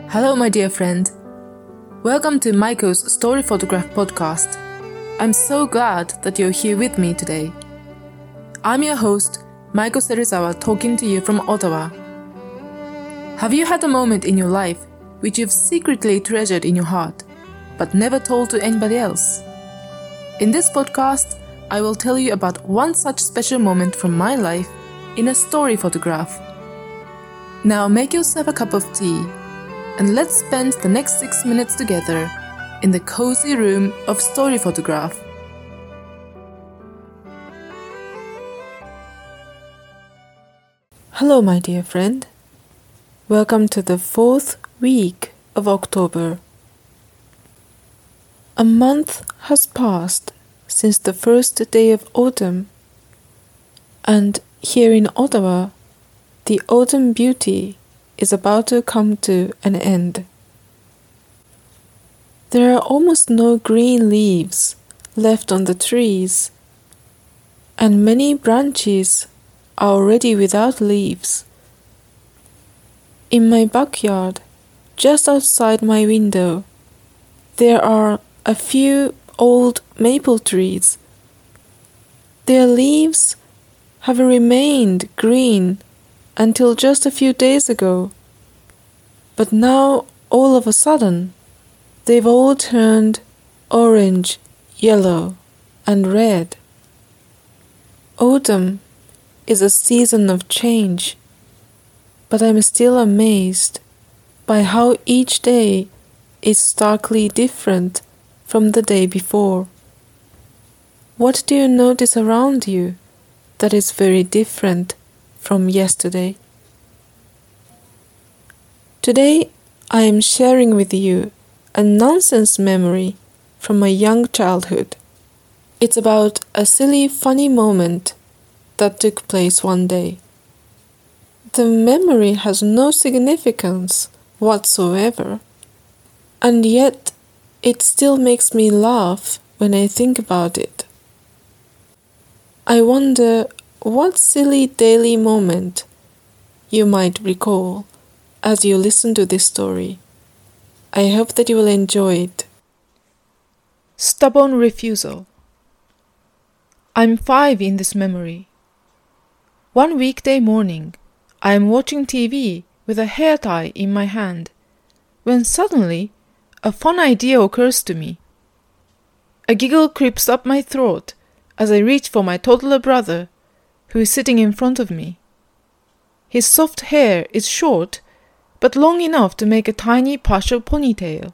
Hello, my dear friend. Welcome to Maiko's Story Photograph podcast. I'm so glad that you're here with me today. I'm your host, Maiko Serizawa, talking to you from Ottawa. Have you had a moment in your life which you've secretly treasured in your heart, but never told to anybody else? In this podcast, I will tell you about one such special moment from my life in a story photograph. Now make yourself a cup of tea, and let's spend the next 6 minutes together in the cozy room of story photograph. Hello, my dear friend. Welcome to the 4th week of October. A month has passed since the first day of autumn, and here in Ottawa, the autumn beauty is about to come to an end. There are almost no green leaves left on the trees, and many branches are already without leaves. In my backyard, just outside my window, there are a few old maple trees. Their leaves have remained green until just a few days ago, but now all of a sudden they've all turned orange, yellow, and red. Autumn is a season of change, but I'm still amazed by how each day is starkly different from the day before. What do you notice around you that is very different from yesterday? Today, I am sharing with you a nonsense memory from my young childhood. It's about a silly, funny moment that took place one day. The memory has no significance whatsoever, and yet it still makes me laugh when I think about it. I wonder what silly daily moment you might recall as you listen to this story. I hope that you will enjoy it. Stubborn refusal. I'm 5 in this memory. One weekday morning, I am watching TV with a hair tie in my hand, when suddenly a fun idea occurs to me. A giggle creeps up my throat as I reach for my toddler brother, who is sitting in front of me. His soft hair is short, but long enough to make a tiny partial ponytail.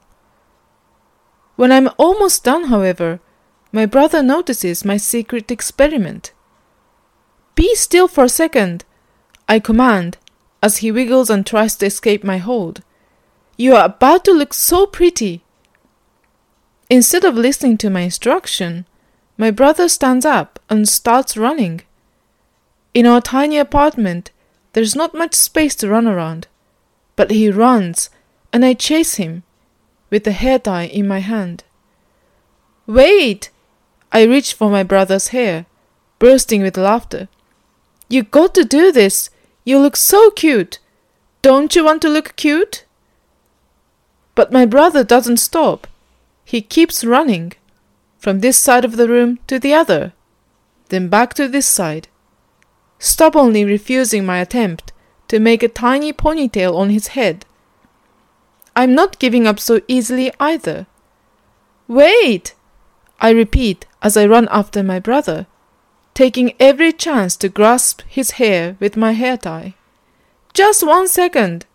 When I'm almost done, however, my brother notices my secret experiment. "Be still for a second," I command, as he wiggles and tries to escape my hold. "You are about to look so pretty." Instead of listening to my instruction, my brother stands up and starts running. In our tiny apartment, there's not much space to run around, but he runs, and I chase him, with the hair tie in my hand. "Wait!" I reach for my brother's hair, bursting with laughter. "You got to do this! You look so cute! Don't you want to look cute?" But my brother doesn't stop. He keeps running, from this side of the room to the other, then back to this side, stubbornly refusing my attempt to make a tiny ponytail on his head. I'm not giving up so easily either. "Wait!" I repeat as I run after my brother, taking every chance to grasp his hair with my hair tie. "Just 1 second."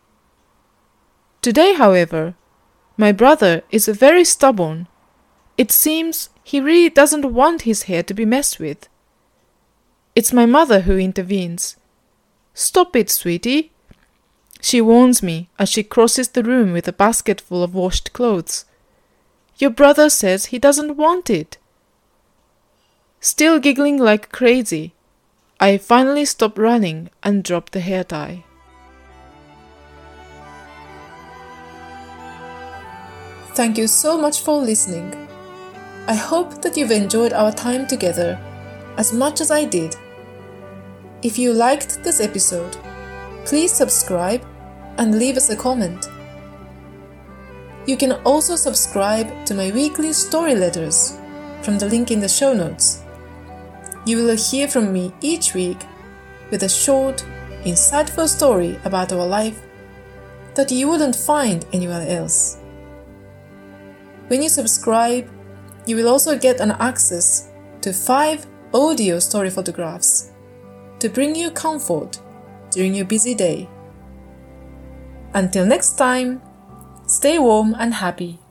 Today, however, my brother is very stubborn. It seems he really doesn't want his hair to be messed with. It's my mother who intervenes. "Stop it, sweetie," she warns me as she crosses the room with a basket full of washed clothes. "Your brother says he doesn't want it." Still giggling like crazy, I finally stop running and drop the hair tie. Thank you so much for listening. I hope that you've enjoyed our time together as much as I did. If you liked this episode, please subscribe and leave us a comment. You can also subscribe to my weekly story letters from the link in the show notes. You will hear from me each week with a short, insightful story about our life that you wouldn't find anywhere else. When you subscribe, you will also get an access to 5 audio story photographs to bring you comfort during your busy day. Until next time, stay warm and happy.